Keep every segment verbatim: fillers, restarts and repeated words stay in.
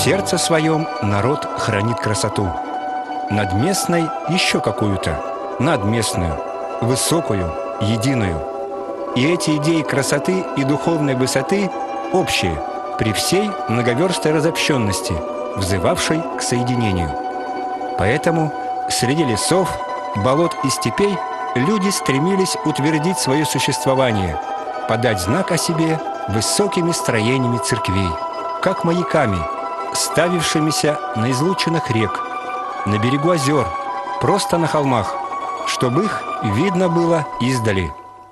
сердце своем народ хранит красоту. Над местной еще какую-то, надместную, высокую, единую. И эти идеи красоты и духовной высоты общие при всей многоверстой разобщенности, взывавшей к соединению. Поэтому среди лесов, болот и степей люди стремились утвердить свое существование, подать знак о себе высокими строениями церквей, как маяками, ставившимися на излучинах рек, на берегу озер, просто на холмах, чтобы их видно было издали.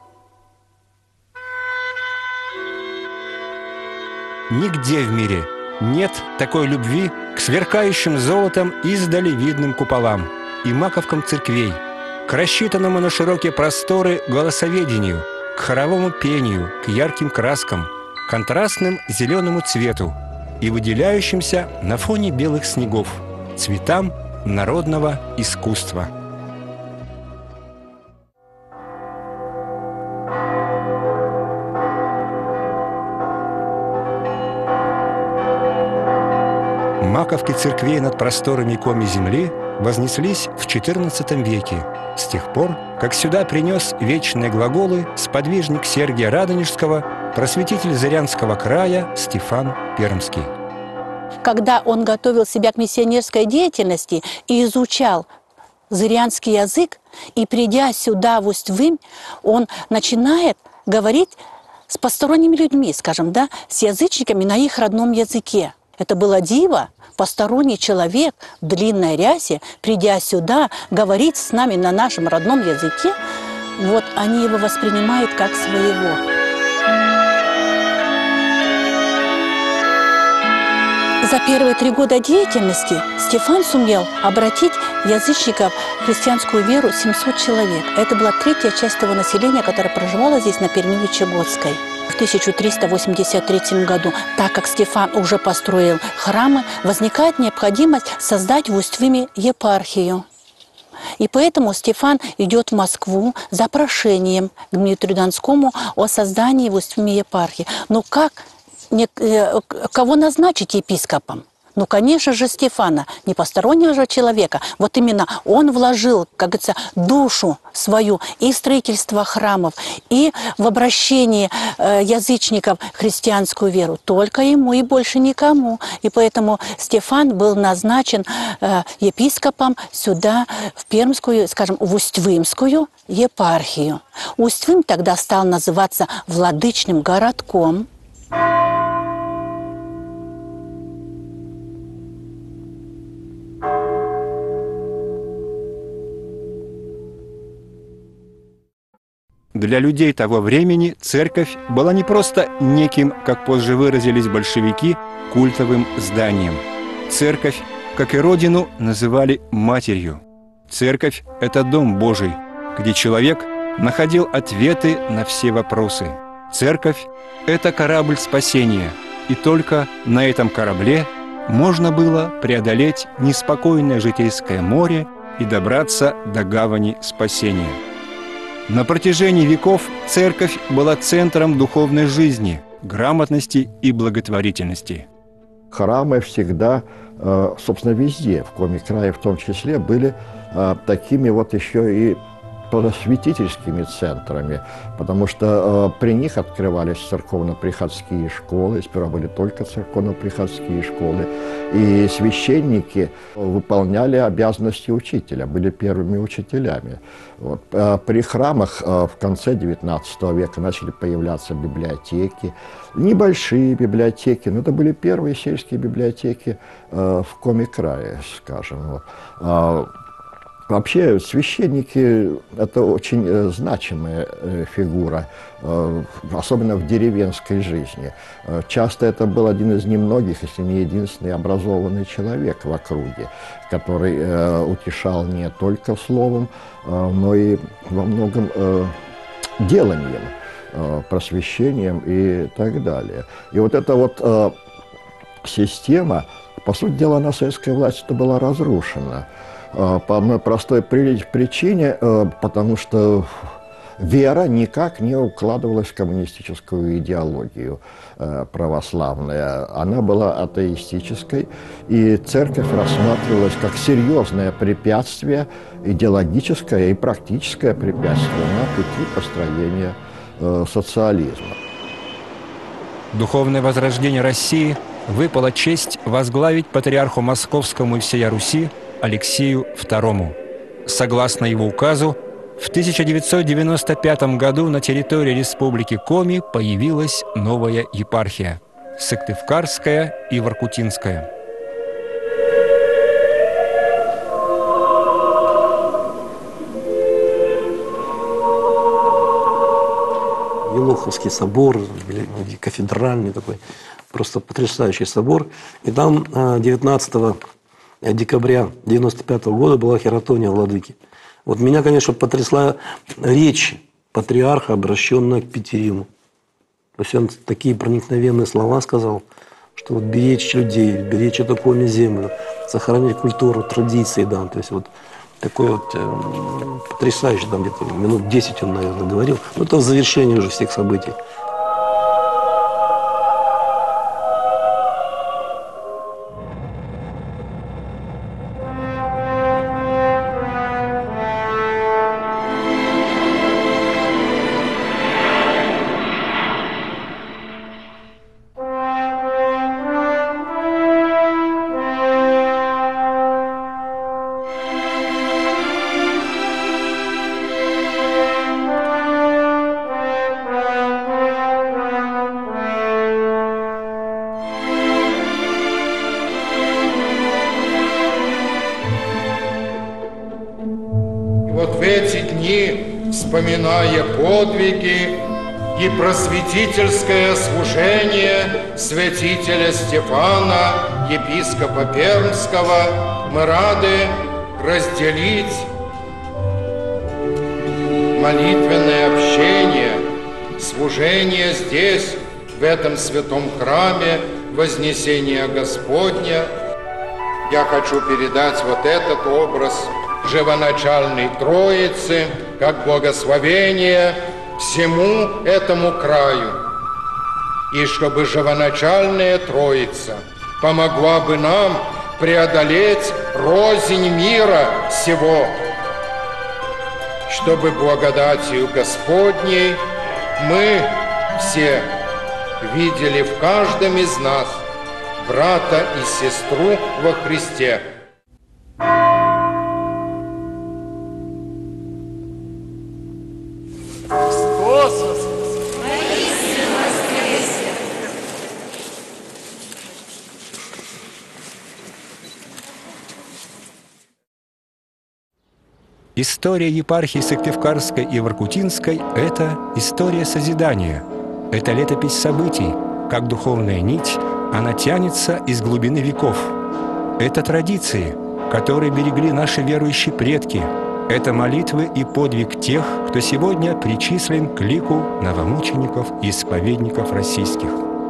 Нигде в мире нет такой любви к сверкающим золотом издали видным куполам и маковкам церквей, к рассчитанному на широкие просторы голосоведению, к хоровому пению, к ярким краскам, контрастным зеленому цвету и выделяющимся на фоне белых снегов цветам народного искусства. Маковки церквей над просторами коми земли вознеслись в четырнадцатом веке, с тех пор, как сюда принес вечные глаголы сподвижник Сергия Радонежского, просветитель Зырянского края Стефан Пермский. Когда он готовил себя к миссионерской деятельности и изучал зырянский язык, и придя сюда, в Усть-Вымь, он начинает говорить с посторонними людьми, скажем, да, с язычниками на их родном языке. Это было диво, посторонний человек в длинной рясе, придя сюда, говорить с нами на нашем родном языке, вот они его воспринимают как своего. За первые три года деятельности Стефан сумел обратить язычников в христианскую веру семьсот человек. Это была третья часть того населения, которое проживало здесь на Перми-Вычегодской. В тысяча триста восемьдесят третьем году, так как Стефан уже построил храмы, возникает необходимость создать в Усть-Выме епархию. И поэтому Стефан идет в Москву за прошением к Дмитрию Донскому о создании в Усть-Выме епархии. Но как, не, кого назначить епископом? Ну, конечно же, Стефана, не постороннего же человека. Вот именно он вложил, как говорится, душу свою и в строительство храмов, и в обращение э, язычников в христианскую веру. Только ему и больше никому. И поэтому Стефан был назначен э, епископом сюда, в Пермскую, скажем, в Усть-Вымскую епархию. Усть-Вым тогда стал называться владычным городком. Для людей того времени церковь была не просто неким, как позже выразились большевики, культовым зданием. Церковь, как и родину, называли матерью. Церковь – это дом Божий, где человек находил ответы на все вопросы. Церковь – это корабль спасения, и только на этом корабле можно было преодолеть неспокойное житейское море и добраться до гавани спасения. На протяжении веков церковь была центром духовной жизни, грамотности и благотворительности. Храмы всегда, собственно, везде, в Коми-крае в том числе, были такими вот еще и просветительскими центрами, потому что э, при них открывались церковно-приходские школы, сперва были только церковно-приходские школы, и священники выполняли обязанности учителя, были первыми учителями. Вот. А при храмах э, в конце девятнадцатого века начали появляться библиотеки, небольшие библиотеки, но это были первые сельские библиотеки э, в Коми-крае, скажем. Вот. А, Вообще, священники – это очень э, значимая э, фигура, э, особенно в деревенской жизни. Э, часто это был один из немногих, если не единственный, образованный человек в округе, который э, утешал не только словом, э, но и во многом э, деланием, э, просвещением и так далее. И вот эта вот э, система, по сути дела, на советской власти была разрушена. По одной простой причине, потому что вера никак не укладывалась в коммунистическую идеологию э, православную. Она была атеистической, и церковь рассматривалась как серьезное препятствие, идеологическое и практическое препятствие на пути построения э, социализма. Духовное возрождение России выпала честь возглавить патриарху Московскому и всея Руси Алексею второму. Согласно его указу, в тысяча девятьсот девяносто пятом году на территории Республики Коми появилась новая епархия – Сыктывкарская и Воркутинская. Елоховский собор, кафедральный такой, просто потрясающий собор. И там девятнадцатого декабря девяносто пятого года была хератония владыки. Вот меня, конечно, потрясла речь патриарха, обращенная к Петериму. То есть он такие проникновенные слова сказал, что вот беречь людей, беречь эту коми землю, сохранить культуру, традиции, да, то есть вот такой вот э, потрясающий, там где-то минут десять он, наверное, говорил. Ну, это завершение уже всех событий. Вот в эти дни, вспоминая подвиги и просветительское служение святителя Стефана, епископа Пермского, мы рады разделить молитвенное общение, служение здесь, в этом святом храме Вознесения Господня. Я хочу передать вот этот образ живоначальной Троицы, как благословение всему этому краю. И чтобы живоначальная Троица помогла бы нам преодолеть рознь мира сего, чтобы благодатью Господней мы все видели в каждом из нас брата и сестру во Христе. История епархии Сыктывкарской и Воркутинской – это история созидания. Это летопись событий, как духовная нить, она тянется из глубины веков. Это традиции, которые берегли наши верующие предки. Это молитвы и подвиг тех, кто сегодня причислен к лику новомучеников и исповедников российских.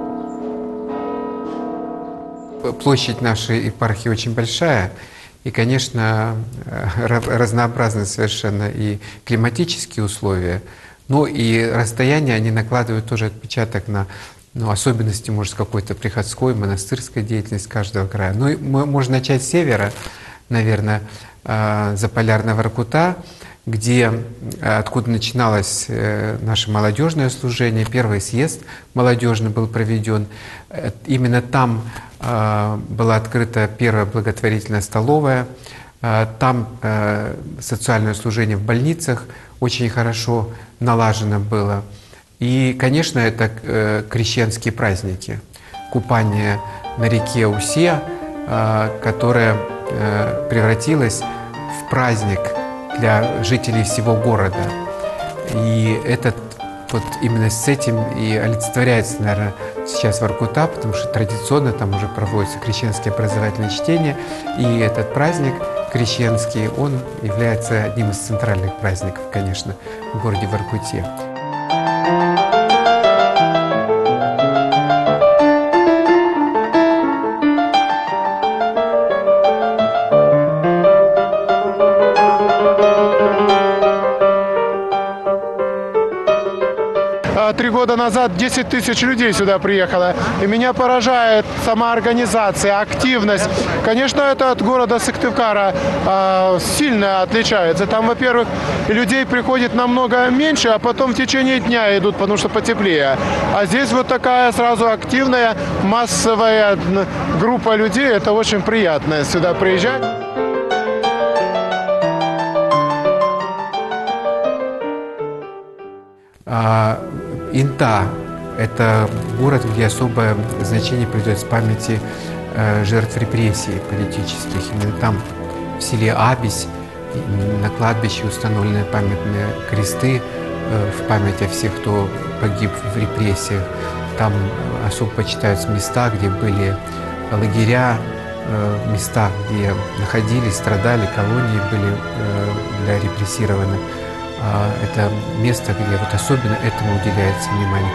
Площадь нашей епархии очень большая. И, конечно, разнообразны совершенно и климатические условия, но и расстояния, они накладывают тоже отпечаток на ну, особенности, может, какой-то приходской, монастырской деятельности каждого края. Ну, и можно начать с севера, наверное, Заполярного Воркута, где, откуда начиналось наше молодежное служение, первый съезд молодежный был проведен. Именно там была открыта первая благотворительная столовая, там социальное служение в больницах очень хорошо налажено было. И, конечно, это крещенские праздники, купание на реке Усе, которая превратилась в праздник для жителей всего города. И этот вот именно с этим и олицетворяется, наверное, сейчас Воркута, потому что традиционно там уже проводятся крещенские образовательные чтения, и этот праздник крещенский, он является одним из центральных праздников, конечно, в городе Воркуте. года назад десять тысяч людей сюда приехало. И меня поражает сама организация, активность. Конечно, это от города Сыктывкара э, сильно отличается. Там, во-первых, людей приходит намного меньше, а потом в течение дня идут, потому что потеплее. А здесь вот такая сразу активная, массовая группа людей. Это очень приятно сюда приезжать. Инта – это город, где особое значение придается памяти э, жертв репрессий политических. Именно там, в селе Абись, на кладбище установлены памятные кресты э, в память о всех, кто погиб в репрессиях. Там особо почитаются места, где были лагеря, э, места, где находились, страдали, колонии были э, для репрессированных. Это место, где вот особенно этому уделяется внимание.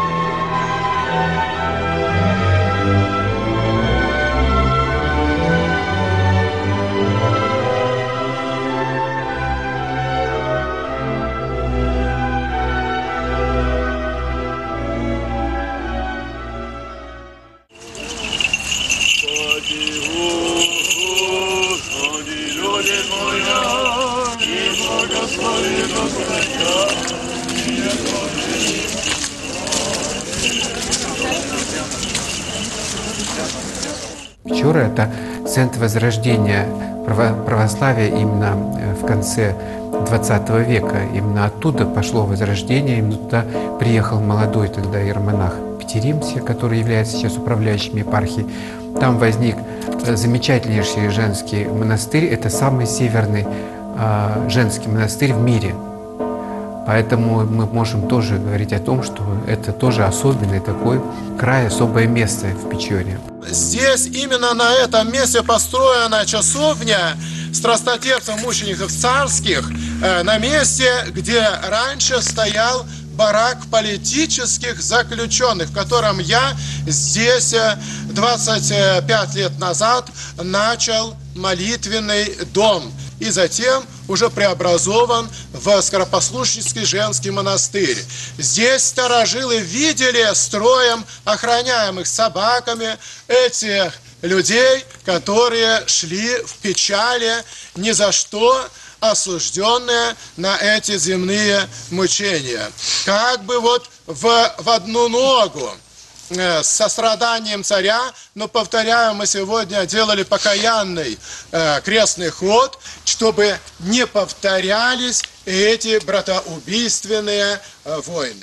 Печоры – это центр возрождения православия именно в конце двадцатого века. Именно оттуда пошло возрождение, именно туда приехал молодой тогда иеромонах Петеримси, который является сейчас управляющим епархией. Там возник замечательнейший женский монастырь. Это самый северный э, женский монастырь в мире. Поэтому мы можем тоже говорить о том, что это тоже особенный такой край, особое место в Печоре. Здесь, именно на этом месте, построена часовня страстотерпцев, мучеников царских, на месте, где раньше стоял барак политических заключенных, в котором я здесь двадцать пять лет назад начал молитвенный дом. И затем уже преобразован в скоропослушнический женский монастырь. Здесь старожилы видели строем охраняемых собаками этих людей, которые шли в печали ни за что, осужденные на эти земные мучения. Как бы вот в, в одну ногу с состраданием царя, но, повторяю, мы сегодня делали покаянный э, крестный ход, чтобы не повторялись эти братоубийственные э, войны.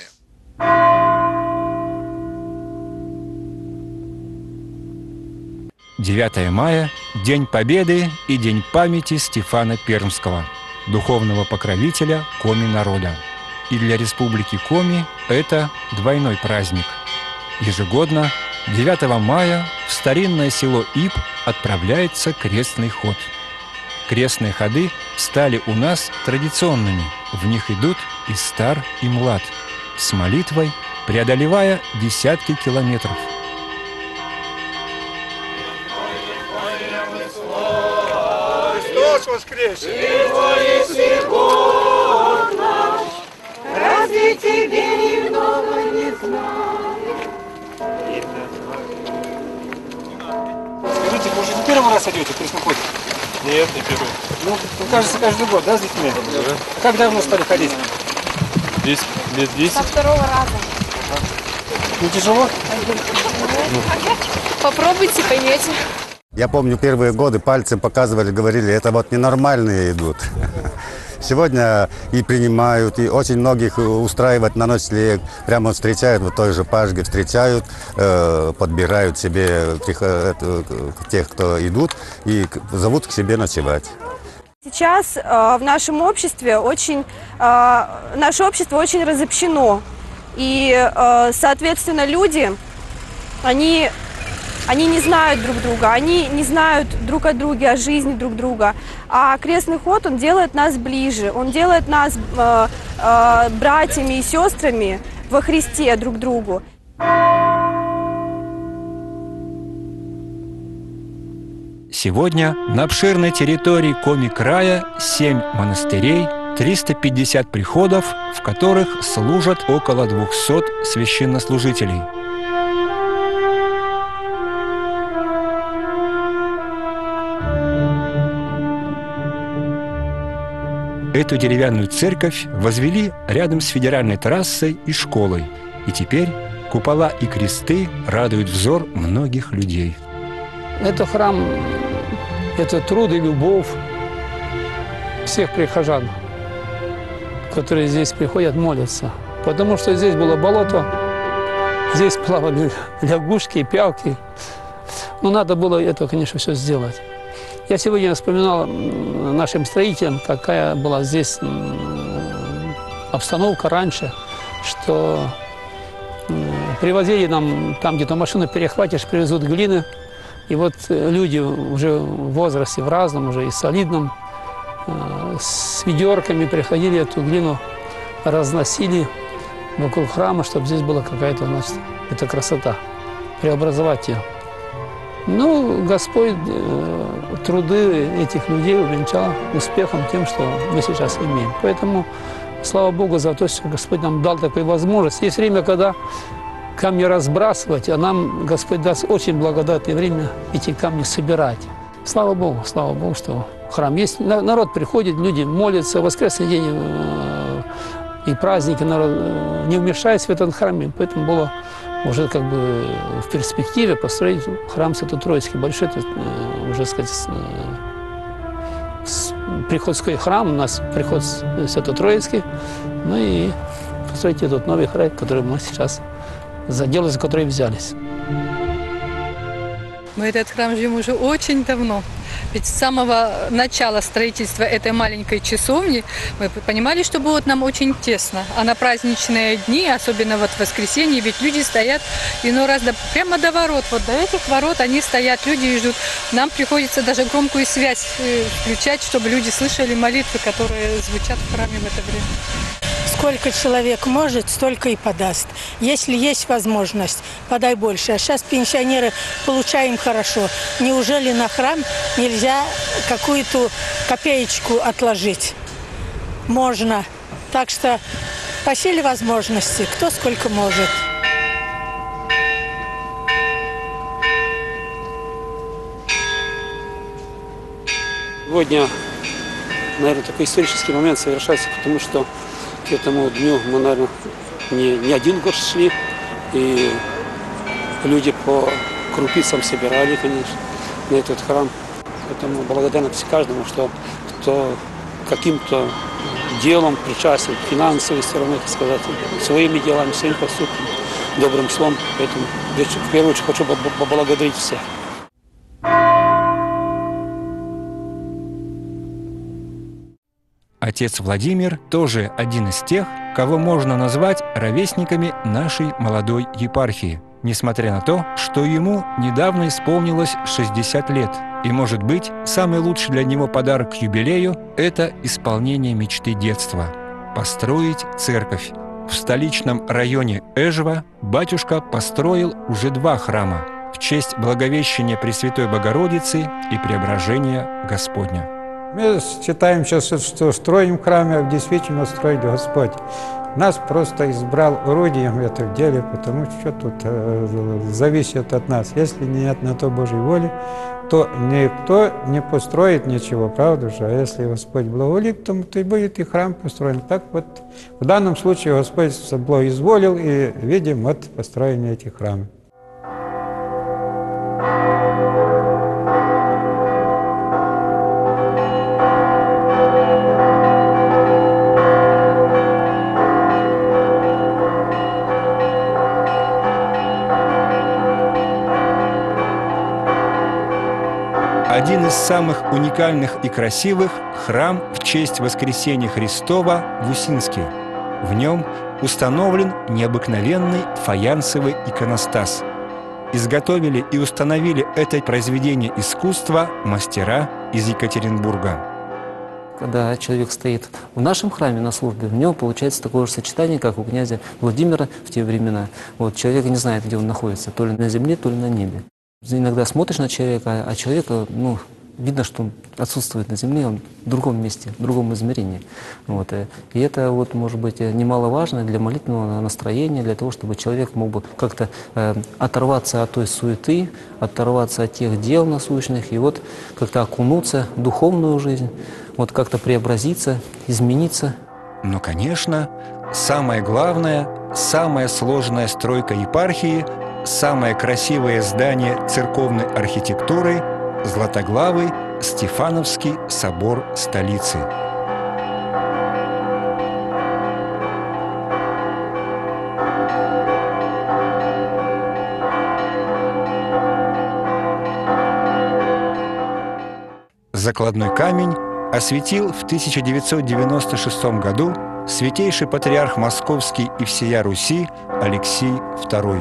девятое мая – День Победы и День памяти Стефана Пермского, духовного покровителя Коми народа. И для Республики Коми это двойной праздник. Ежегодно девятого мая в старинное село Иб отправляется крестный ход. Крестные ходы стали у нас традиционными. В них идут и стар, и млад, с молитвой преодолевая десятки километров. Христос воскресе! Разве тебе немного не знаю? Скажите, вы уже не первый раз идете в крестный ход? Нет, не первый. Ну, кажется, каждый год, да, с детьми? Да. Как давно стали ходить? Здесь лет десять. Со второго раза. Не тяжело? Попробуйте, поймете. Я помню, первые годы пальцем показывали, говорили, это вот ненормальные идут. Сегодня и принимают, и очень многих устраивают на ночлег. Прямо встречают, вот той же Пашге встречают, э, подбирают себе тех, э, тех, кто идут, и зовут к себе ночевать. Сейчас э, в нашем обществе очень, э, наше общество очень разобщено. И, э, соответственно, люди, они... Они не знают друг друга, они не знают друг о друге, о жизни друг друга. А крестный ход, он делает нас ближе, он делает нас э, э, братьями и сестрами во Христе друг другу. Сегодня на обширной территории Коми-края семь монастырей триста пятьдесят приходов, в которых служат около двухсот священнослужителей. Эту деревянную церковь возвели рядом с федеральной трассой и школой, и теперь купола и кресты радуют взор многих людей. Это храм, это труд и любовь всех прихожан, которые здесь приходят молятся. Потому что здесь было болото, здесь плавали лягушки, пявки. Но надо было это, конечно, все сделать. Я сегодня вспоминал нашим строителям, какая была здесь обстановка раньше, что привозили нам, там где-то машину перехватишь, привезут глины. И вот люди уже в возрасте, в разном, уже и солидном, с ведерками приходили, эту глину разносили вокруг храма, чтобы здесь была какая-то, значит, эта красота, преобразовать ее. Ну, Господь э, труды этих людей увенчал успехом тем, что мы сейчас имеем. Поэтому, слава Богу за то, что Господь нам дал такую возможность. Есть время, когда камни разбрасывать, а нам Господь даст очень благодатное время эти камни собирать. Слава Богу, слава Богу, что храм есть. Народ приходит, люди молятся, воскресный день э, и праздники, народ э, не вмешается в этот храм. Поэтому было уже как бы в перспективе построить храм Свято-Троицкий, большой, э, уже сказать, э, приходской храм, у нас приход Свято-Троицкий, ну и построить этот новый храм, который мы сейчас за дело, за которое взялись. Мы этот храм ждем уже очень давно. Ведь с самого начала строительства этой маленькой часовни мы понимали, что будет нам очень тесно. А на праздничные дни, особенно вот в воскресенье, ведь люди стоят иной раз до, прямо до ворот. Вот до этих ворот они стоят, люди и ждут. Нам приходится даже громкую связь включать, чтобы люди слышали молитвы, которые звучат в храме в это время. Сколько человек может, столько и подаст. Если есть возможность, подай больше. А сейчас пенсионеры получаем хорошо. Неужели на храм нельзя какую-то копеечку отложить? Можно. Так что по силе возможности, кто сколько может. Сегодня, наверное, такой исторический момент совершается, потому что к этому дню мы, наверное, не, не один год шли, и люди по крупицам собирали, конечно, на этот храм. Поэтому благодарность каждому, что кто каким-то делом причастен, финансовой стороной, так сказать, своими делами, своим поступком, добрым словом. Поэтому в первую очередь хочу поблагодарить всех. Отец Владимир тоже один из тех, кого можно назвать ровесниками нашей молодой епархии, несмотря на то, что ему недавно исполнилось шестьдесят лет. И, может быть, самый лучший для него подарок к юбилею – это исполнение мечты детства – построить церковь. В столичном районе Эжева батюшка построил уже два храма в честь Благовещения Пресвятой Богородицы и Преображения Господня. Мы считаем сейчас, что строим храм, а действительно строит Господь. Нас просто избрал орудием в этом деле, потому что тут э, зависит от нас. Если нет на то Божьей воли, то никто не построит ничего, правда же? А если Господь благоволит, то, то и будет и храм построен. Так вот, в данном случае Господь благоизволил, и видим вот построение этих храмов. Один из самых уникальных и красивых – храм в честь Воскресения Христова в Усинске. В нем установлен необыкновенный фаянсовый иконостас. Изготовили и установили это произведение искусства мастера из Екатеринбурга. Когда человек стоит в нашем храме на службе, у него получается такое же сочетание, как у князя Владимира в те времена. Вот, человек не знает, где он находится, то ли на земле, то ли на небе. Иногда смотришь на человека, а человека, ну, видно, что он отсутствует на земле, он в другом месте, в другом измерении. Вот. И это, вот, может быть, немаловажно для молитвенного настроения, для того, чтобы человек мог бы как-то э, оторваться от той суеты, оторваться от тех дел насущных и вот как-то окунуться в духовную жизнь, вот как-то преобразиться, измениться. Но, конечно, самое главное, самая сложная стройка епархии, самое красивое здание церковной архитектуры – Златоглавый Стефановский собор столицы. Закладной камень осветил в тысяча девятьсот девяносто шестом году святейший патриарх Московский и всея Руси Алексий второй.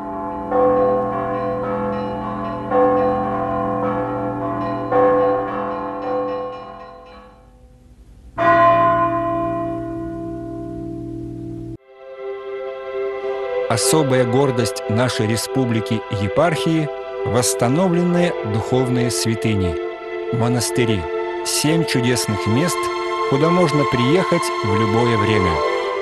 Особая гордость нашей республики и епархии – восстановленные духовные святыни, монастыри, семь чудесных мест, куда можно приехать в любое время.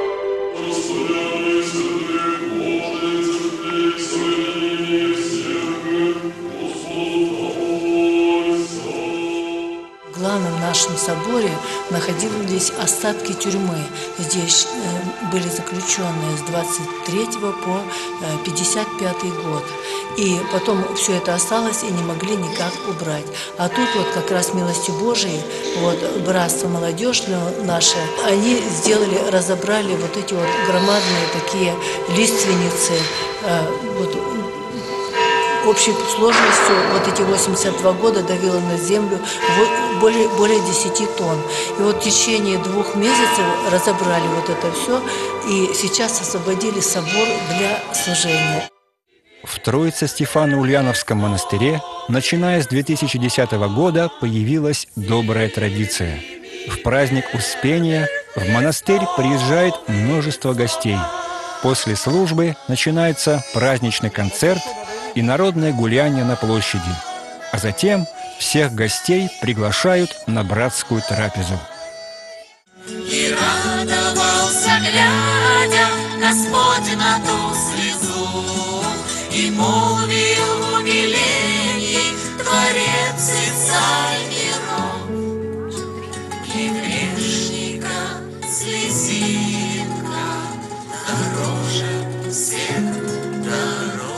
В главном нашем соборе находились остатки тюрьмы. Здесь были заключенные с двадцать третьего по пятьдесят пятый год. И потом все это осталось и не могли никак убрать. А тут вот как раз милостью Божией, вот братство молодежь наше, они сделали, разобрали вот эти вот громадные такие лиственницы, вот, общей сложностью вот эти восемьдесят два года давило на землю более, более десяти тонн. И вот в течение двух месяцев разобрали вот это все, и сейчас освободили собор для служения. В Троице-Стефано-Ульяновском монастыре, начиная с две тысячи десятого года, появилась добрая традиция. В праздник Успения в монастырь приезжает множество гостей. После службы начинается праздничный концерт и народное гуляние на площади. А затем всех гостей приглашают на братскую трапезу. И радовался, глядя, Господь на ту слезу, и молвил в умилении Творец и Царь миров, и грешника слезинка дороже всех дорог.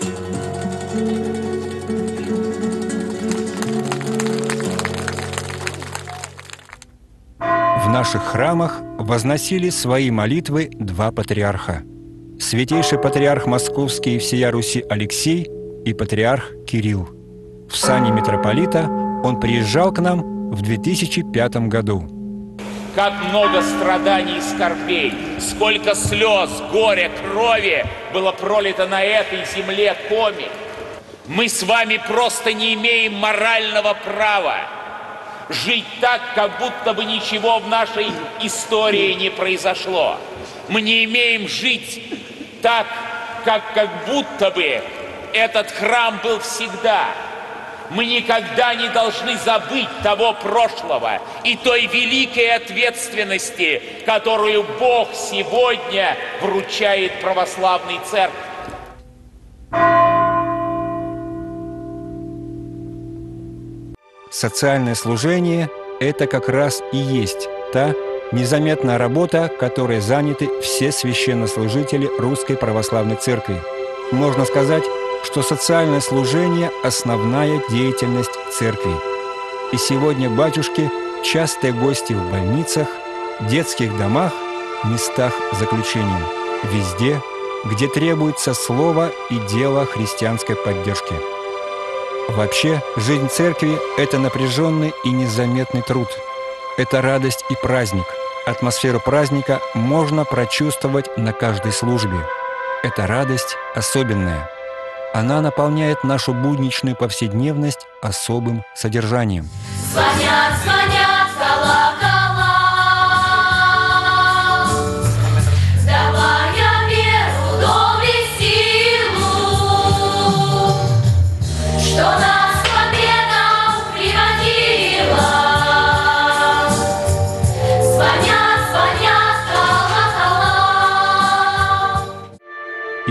В наших храмах возносили свои молитвы два патриарха. Святейший патриарх Московский и всея Руси Алексей и патриарх Кирилл. В сане митрополита он приезжал к нам в две тысячи пятом году. Как много страданий и скорбей, сколько слез, горя, крови было пролито на этой земле Коми. Мы с вами просто не имеем морального права жить так, как будто бы ничего в нашей истории не произошло. Мы не имеем жить так, как, как будто бы этот храм был всегда. Мы никогда не должны забыть того прошлого и той великой ответственности, которую Бог сегодня вручает православной церкви. Социальное служение – это как раз и есть та незаметная работа, которой заняты все священнослужители Русской Православной Церкви. Можно сказать, что социальное служение – основная деятельность Церкви. И сегодня батюшки – частые гости в больницах, детских домах, местах заключения, везде, где требуется слово и дело христианской поддержки. Вообще, жизнь Церкви – это напряженный и незаметный труд. Это радость и праздник. Атмосферу праздника можно прочувствовать на каждой службе. Эта радость особенная. Она наполняет нашу будничную повседневность особым содержанием. Звонят, звонят колокола, давая веру, дом и силу, что нас к победам приводит.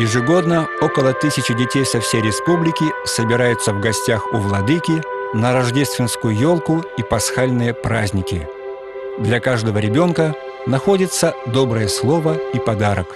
Ежегодно около тысячи детей со всей республики собираются в гостях у владыки на рождественскую елку и пасхальные праздники. Для каждого ребенка находится доброе слово и подарок.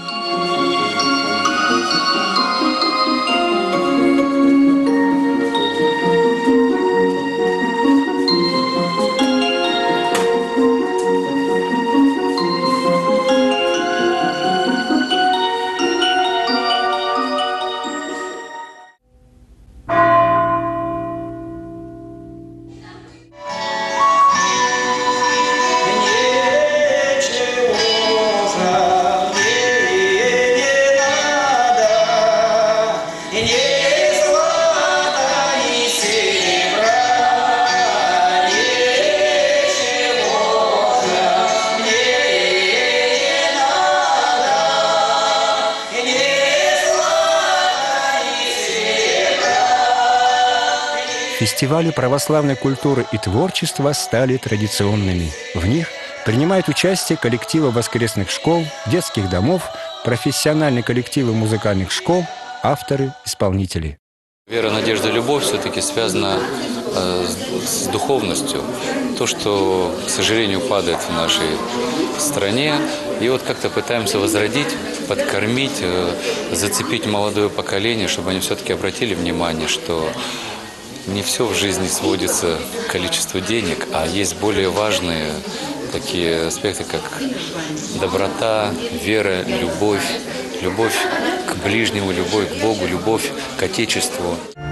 Фестивали православной культуры и творчества стали традиционными. В них принимают участие коллективы воскресных школ, детских домов, профессиональные коллективы музыкальных школ, авторы, исполнители. Вера, надежда, любовь все-таки связана э, с, с духовностью. То, что, к сожалению, падает в нашей стране. И вот как-то пытаемся возродить, подкормить, э, зацепить молодое поколение, чтобы они все-таки обратили внимание, что не все в жизни сводится к количеству денег, а есть более важные такие аспекты, как доброта, вера, любовь, любовь к ближнему, любовь к Богу, любовь к Отечеству.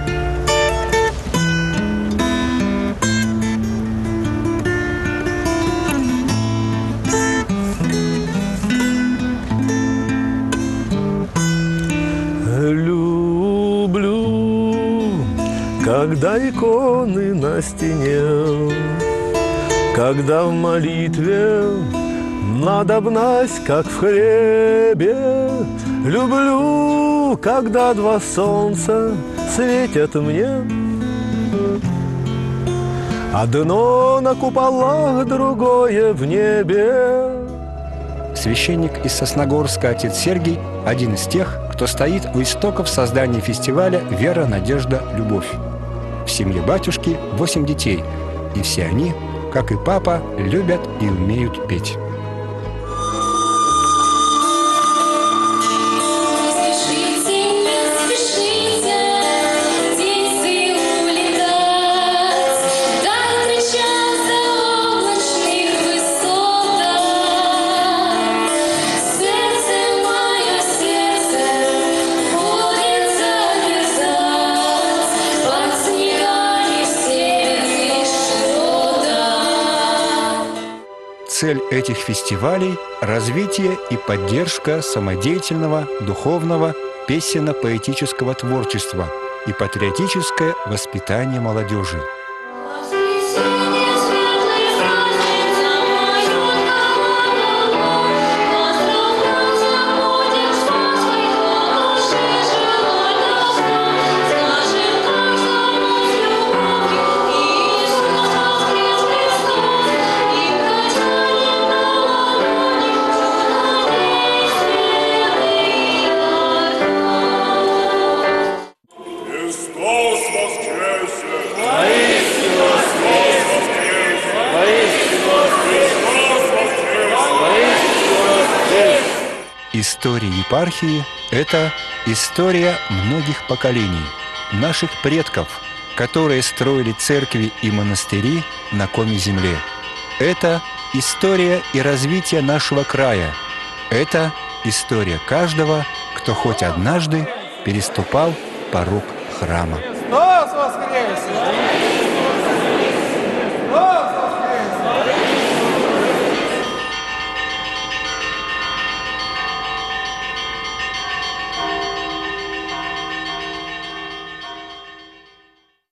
Когда иконы на стене, когда в молитве надобность, как в хлебе, люблю, когда два солнца светят мне. Одно на куполах, другое в небе. Священник из Сосногорска отец Сергий – один из тех, кто стоит у истоков создания фестиваля «Вера, надежда, любовь». В семье батюшки восемь детей, и все они, как и папа, любят и умеют петь. Цель этих фестивалей – развитие и поддержка самодеятельного, духовного, песенно-поэтического творчества и патриотическое воспитание молодежи. История епархии – это история многих поколений, наших предков, которые строили церкви и монастыри на коми-земле. Это история и развитие нашего края. Это история каждого, кто хоть однажды переступал порог храма. Христос воскресе!